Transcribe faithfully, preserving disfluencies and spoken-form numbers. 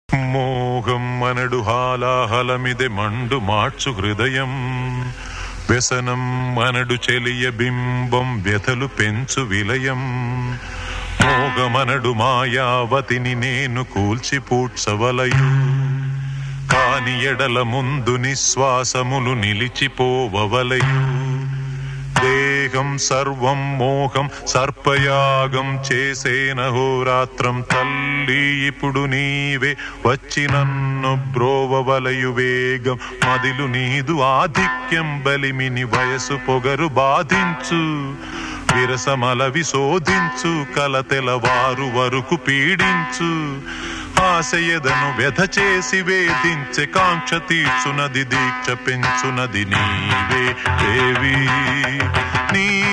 మోహం మనడు హాలాహలమిదే మండు మార్చు హృదయం, వ్యసనం మనడు చెలియ బింబం వ్యథలు పెంచు విలయం. మోగమనడు మాయావతిని నేను కూల్చి పూడ్చవలయు, కాని ఎడల ముందు నిశ్వాసములు నిలిచిపోవలయు. దేహం సర్వం మోహం సర్పయాగం చేసేనహోరాత్రం, తల్లి ఇప్పుడు నీవే వచ్చి నన్ను బ్రోవవలయు వేగం. మదిలు నీదు ఆధిక్యం బలిమిని వయసు పొగరు బాధించు, విరసమల విశోధించు కలతెలవారు వరకు పీడించు. ఆశయదను వ్యధ చేసి వేధించే కాంక్ష తీర్చునది దీక్ష పెంచునది నీవే దేవి నీ